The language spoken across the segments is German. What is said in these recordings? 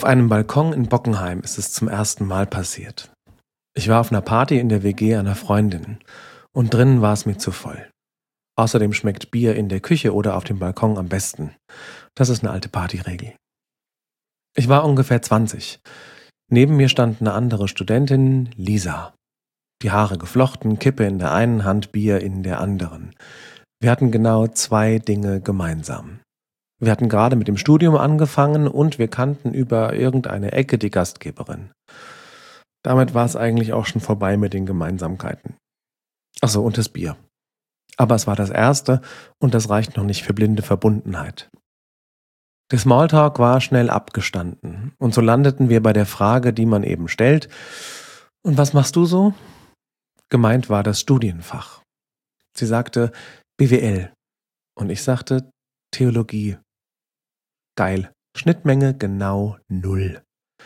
einem Balkon in Bockenheim ist es zum ersten Mal passiert. Ich war auf einer Party in der WG einer Freundin und drinnen war es mir zu voll. Außerdem schmeckt Bier in der Küche oder auf dem Balkon am besten. Das ist eine alte Partyregel. Ich war ungefähr 20. Neben mir stand eine andere Studentin, Lisa. Die Haare geflochten, Kippe in der einen Hand, Bier in der anderen. Wir hatten genau 2 Dinge gemeinsam. Wir hatten gerade mit dem Studium angefangen und wir kannten über irgendeine Ecke die Gastgeberin. Damit war es eigentlich auch schon vorbei mit den Gemeinsamkeiten. Achso, und das Bier. Aber es war das erste und das reicht noch nicht für blinde Verbundenheit. Der Smalltalk war schnell abgestanden und so landeten wir bei der Frage, die man eben stellt: Und was machst du so? Gemeint war das Studienfach. Sie sagte BWL und ich sagte Theologie. Geil. Schnittmenge genau 0.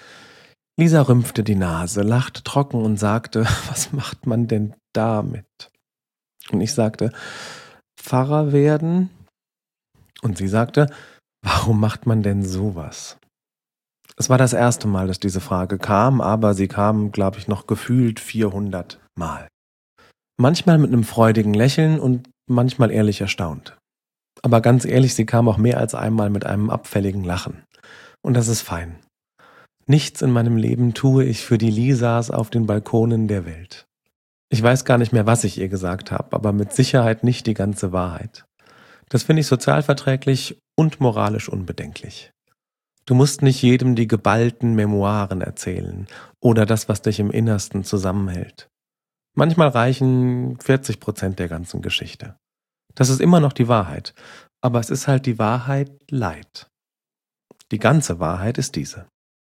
Lisa rümpfte die Nase, lachte trocken und sagte: Was macht man denn damit? Und ich sagte: Pfarrer werden. Und sie sagte: Warum macht man denn sowas? Es war das erste Mal, dass diese Frage kam, aber sie kam, glaube ich, noch gefühlt 400 Mal. Manchmal mit einem freudigen Lächeln und manchmal ehrlich erstaunt. Aber ganz ehrlich, sie kam auch mehr als einmal mit einem abfälligen Lachen. Und das ist fein. Nichts in meinem Leben tue ich für die Lisas auf den Balkonen der Welt. Ich weiß gar nicht mehr, was ich ihr gesagt habe, aber mit Sicherheit nicht die ganze Wahrheit. Das finde ich sozialverträglich und moralisch unbedenklich. Du musst nicht jedem die geballten Memoiren erzählen oder das, was dich im Innersten zusammenhält. Manchmal reichen 40% der ganzen Geschichte. Das ist immer noch die Wahrheit, aber es ist halt die Wahrheit light. Die ganze Wahrheit ist diese.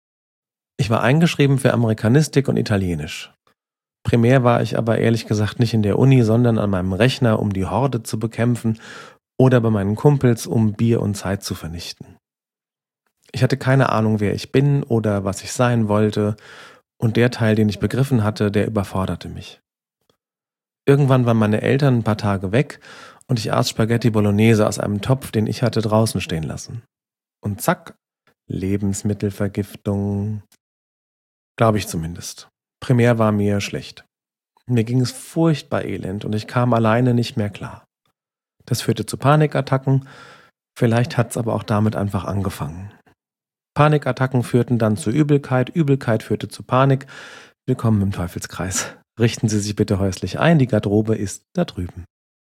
Ich war eingeschrieben für Amerikanistik und Italienisch. Primär war ich aber ehrlich gesagt nicht in der Uni, sondern an meinem Rechner, um die Horde zu bekämpfen oder bei meinen Kumpels, um Bier und Zeit zu vernichten. Ich hatte keine Ahnung, wer ich bin oder was ich sein wollte, und der Teil, den ich begriffen hatte, der überforderte mich. Irgendwann waren meine Eltern ein paar Tage weg und ich aß Spaghetti Bolognese aus einem Topf, den ich hatte draußen stehen lassen. Und zack, Lebensmittelvergiftung. Glaube ich zumindest. Primär war mir schlecht. Mir ging es furchtbar elend und ich kam alleine nicht mehr klar. Das führte zu Panikattacken, vielleicht hat's aber auch damit einfach angefangen. Panikattacken führten dann zu Übelkeit, Übelkeit führte zu Panik. Willkommen im Teufelskreis. Richten Sie sich bitte häuslich ein, die Garderobe ist da drüben.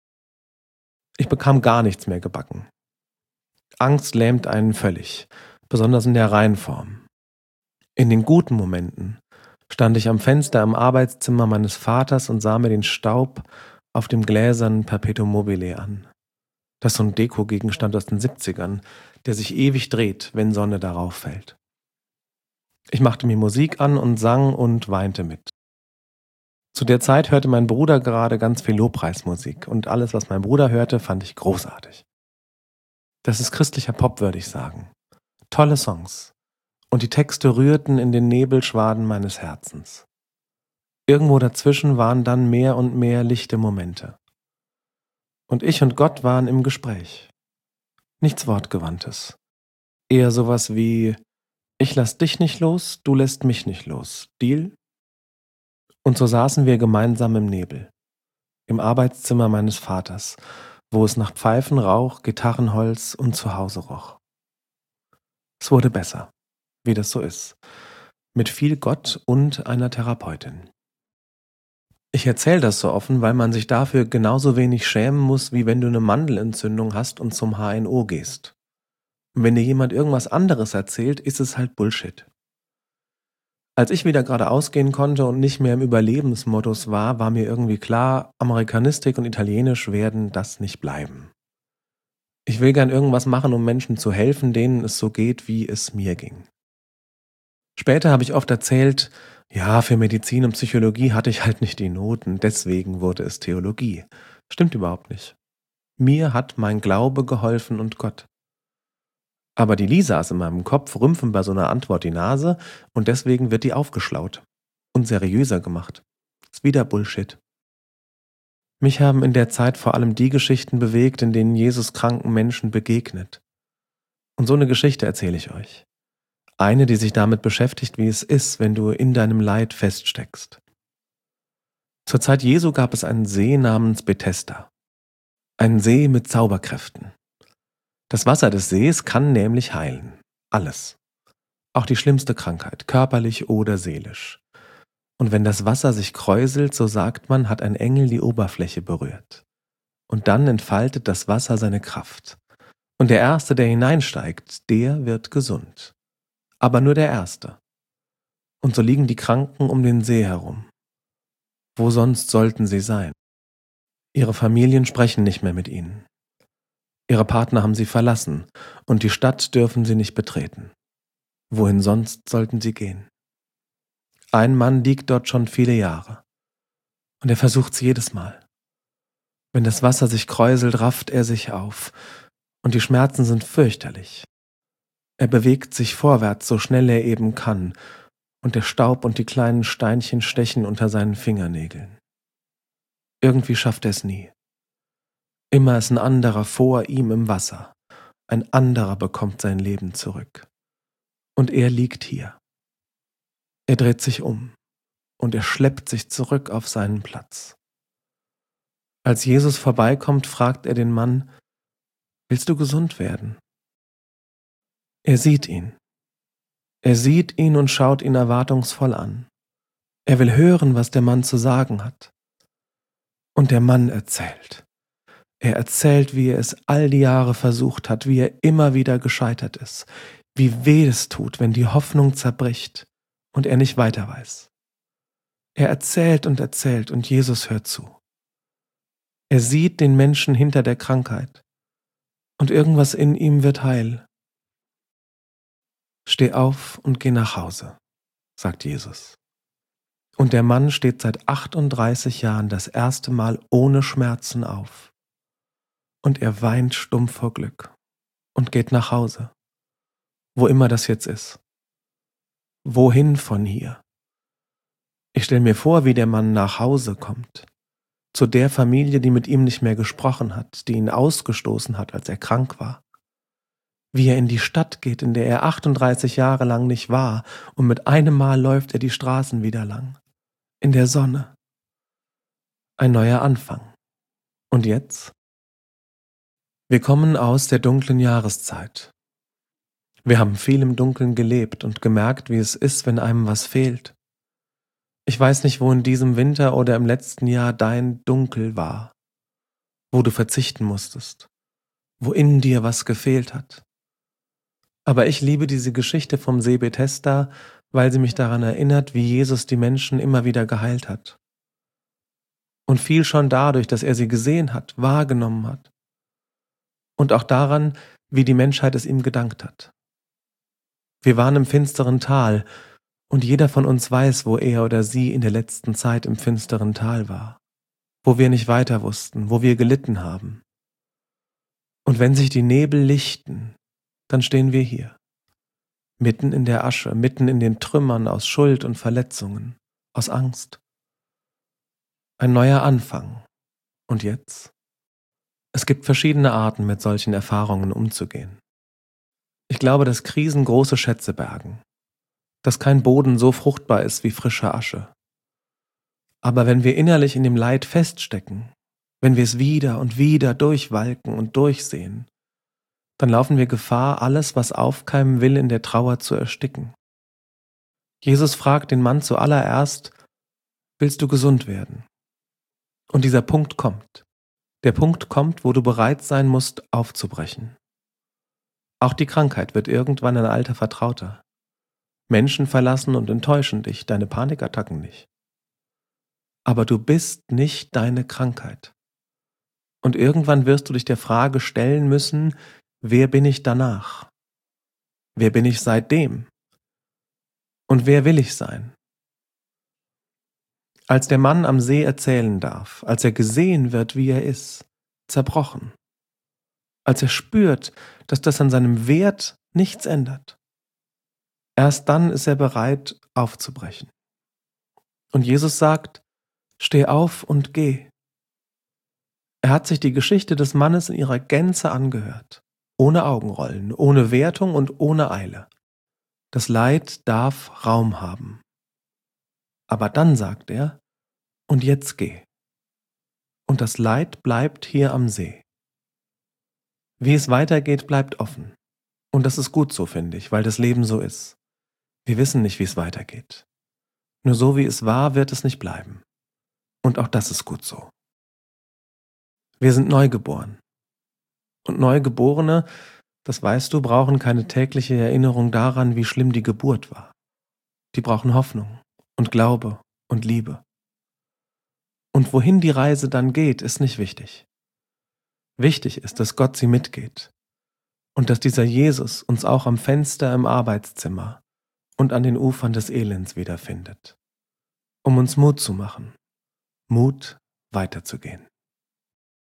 Ich bekam gar nichts mehr gebacken. Angst lähmt einen völlig, besonders in der Reihenform. In den guten Momenten stand ich am Fenster im Arbeitszimmer meines Vaters und sah mir den Staub auf dem gläsernen Perpetuum mobile an. Das ist so ein Deko-Gegenstand aus den 70ern, der sich ewig dreht, wenn Sonne darauf fällt. Ich machte mir Musik an und sang und weinte mit. Zu der Zeit hörte mein Bruder gerade ganz viel Lobpreismusik und alles, was mein Bruder hörte, fand ich großartig. Das ist christlicher Pop, würde ich sagen. Tolle Songs. Und die Texte rührten in den Nebelschwaden meines Herzens. Irgendwo dazwischen waren dann mehr und mehr lichte Momente. Und ich und Gott waren im Gespräch. Nichts Wortgewandtes. Eher sowas wie: Ich lass dich nicht los, du lässt mich nicht los. Deal? Und so saßen wir gemeinsam im Nebel. Im Arbeitszimmer meines Vaters, wo es nach Pfeifen, Rauch, Gitarrenholz und Zuhause roch. Es wurde besser, wie das so ist. Mit viel Gott und einer Therapeutin. Ich erzähle das so offen, weil man sich dafür genauso wenig schämen muss, wie wenn du eine Mandelentzündung hast und zum HNO gehst. Und wenn dir jemand irgendwas anderes erzählt, ist es halt Bullshit. Als ich wieder geradeaus gehen konnte und nicht mehr im Überlebensmodus war mir irgendwie klar, Amerikanistik und Italienisch werden das nicht bleiben. Ich will gern irgendwas machen, um Menschen zu helfen, denen es so geht, wie es mir ging. Später habe ich oft erzählt, ja, für Medizin und Psychologie hatte ich halt nicht die Noten, deswegen wurde es Theologie. Stimmt überhaupt nicht. Mir hat mein Glaube geholfen und Gott. Aber die Lisas in meinem Kopf rümpfen bei so einer Antwort die Nase und deswegen wird die aufgeschlaut und seriöser gemacht. Ist wieder Bullshit. Mich haben in der Zeit vor allem die Geschichten bewegt, in denen Jesus kranken Menschen begegnet. Und so eine Geschichte erzähle ich euch. Eine, die sich damit beschäftigt, wie es ist, wenn du in deinem Leid feststeckst. Zur Zeit Jesu gab es einen See namens Bethesda. Ein See mit Zauberkräften. Das Wasser des Sees kann nämlich heilen. Alles. Auch die schlimmste Krankheit, körperlich oder seelisch. Und wenn das Wasser sich kräuselt, so sagt man, hat ein Engel die Oberfläche berührt. Und dann entfaltet das Wasser seine Kraft. Und der Erste, der hineinsteigt, der wird gesund. Aber nur der Erste. Und so liegen die Kranken um den See herum. Wo sonst sollten sie sein? Ihre Familien sprechen nicht mehr mit ihnen. Ihre Partner haben sie verlassen und die Stadt dürfen sie nicht betreten. Wohin sonst sollten sie gehen? Ein Mann liegt dort schon viele Jahre. Und er versucht's jedes Mal. Wenn das Wasser sich kräuselt, rafft er sich auf. Und die Schmerzen sind fürchterlich. Er bewegt sich vorwärts, so schnell er eben kann. Und der Staub und die kleinen Steinchen stechen unter seinen Fingernägeln. Irgendwie schafft er es nie. Immer ist ein anderer vor ihm im Wasser. Ein anderer bekommt sein Leben zurück. Und er liegt hier. Er dreht sich um und er schleppt sich zurück auf seinen Platz. Als Jesus vorbeikommt, fragt er den Mann: Willst du gesund werden? Er sieht ihn. Er sieht ihn und schaut ihn erwartungsvoll an. Er will hören, was der Mann zu sagen hat. Und der Mann erzählt. Er erzählt, wie er es all die Jahre versucht hat, wie er immer wieder gescheitert ist, wie weh es tut, wenn die Hoffnung zerbricht und er nicht weiter weiß. Er erzählt und Jesus hört zu. Er sieht den Menschen hinter der Krankheit und irgendwas in ihm wird heil. Steh auf und geh nach Hause, sagt Jesus. Und der Mann steht seit 38 Jahren das erste Mal ohne Schmerzen auf. Und er weint stumm vor Glück und geht nach Hause, wo immer das jetzt ist. Wohin von hier? Ich stelle mir vor, wie der Mann nach Hause kommt, zu der Familie, die mit ihm nicht mehr gesprochen hat, die ihn ausgestoßen hat, als er krank war. Wie er in die Stadt geht, in der er 38 Jahre lang nicht war, und mit einem Mal läuft er die Straßen wieder lang. In der Sonne. Ein neuer Anfang. Und jetzt? Wir kommen aus der dunklen Jahreszeit. Wir haben viel im Dunkeln gelebt und gemerkt, wie es ist, wenn einem was fehlt. Ich weiß nicht, wo in diesem Winter oder im letzten Jahr dein Dunkel war, wo du verzichten musstest, wo in dir was gefehlt hat. Aber ich liebe diese Geschichte vom See Bethesda, weil sie mich daran erinnert, wie Jesus die Menschen immer wieder geheilt hat. Und viel schon dadurch, dass er sie gesehen hat, wahrgenommen hat. Und auch daran, wie die Menschheit es ihm gedankt hat. Wir waren im finsteren Tal, und jeder von uns weiß, wo er oder sie in der letzten Zeit im finsteren Tal war, wo wir nicht weiter wussten, wo wir gelitten haben. Und wenn sich die Nebel lichten, dann stehen wir hier, mitten in der Asche, mitten in den Trümmern aus Schuld und Verletzungen, aus Angst. Ein neuer Anfang. Und jetzt? Es gibt verschiedene Arten, mit solchen Erfahrungen umzugehen. Ich glaube, dass Krisen große Schätze bergen, dass kein Boden so fruchtbar ist wie frische Asche. Aber wenn wir innerlich in dem Leid feststecken, wenn wir es wieder und wieder durchwalken und durchsehen, dann laufen wir Gefahr, alles, was aufkeimen will, in der Trauer zu ersticken. Jesus fragt den Mann zuallererst: Willst du gesund werden? Und dieser Punkt kommt. Der Punkt kommt, wo du bereit sein musst, aufzubrechen. Auch die Krankheit wird irgendwann ein alter Vertrauter. Menschen verlassen und enttäuschen dich, deine Panikattacken nicht. Aber du bist nicht deine Krankheit. Und irgendwann wirst du dich der Frage stellen müssen: Wer bin ich danach? Wer bin ich seitdem? Und wer will ich sein? Als der Mann am See erzählen darf, als er gesehen wird, wie er ist, zerbrochen, als er spürt, dass das an seinem Wert nichts ändert, erst dann ist er bereit, aufzubrechen. Und Jesus sagt: Steh auf und geh. Er hat sich die Geschichte des Mannes in ihrer Gänze angehört, ohne Augenrollen, ohne Wertung und ohne Eile. Das Leid darf Raum haben. Aber dann sagt er, und jetzt geh. Und das Leid bleibt hier am See. Wie es weitergeht, bleibt offen. Und das ist gut so, finde ich, weil das Leben so ist. Wir wissen nicht, wie es weitergeht. Nur so wie es war, wird es nicht bleiben. Und auch das ist gut so. Wir sind neugeboren. Und Neugeborene, das weißt du, brauchen keine tägliche Erinnerung daran, wie schlimm die Geburt war. Die brauchen Hoffnung und Glaube und Liebe. Und wohin die Reise dann geht, ist nicht wichtig. Wichtig ist, dass Gott sie mitgeht und dass dieser Jesus uns auch am Fenster im Arbeitszimmer und an den Ufern des Elends wiederfindet, um uns Mut zu machen, Mut weiterzugehen.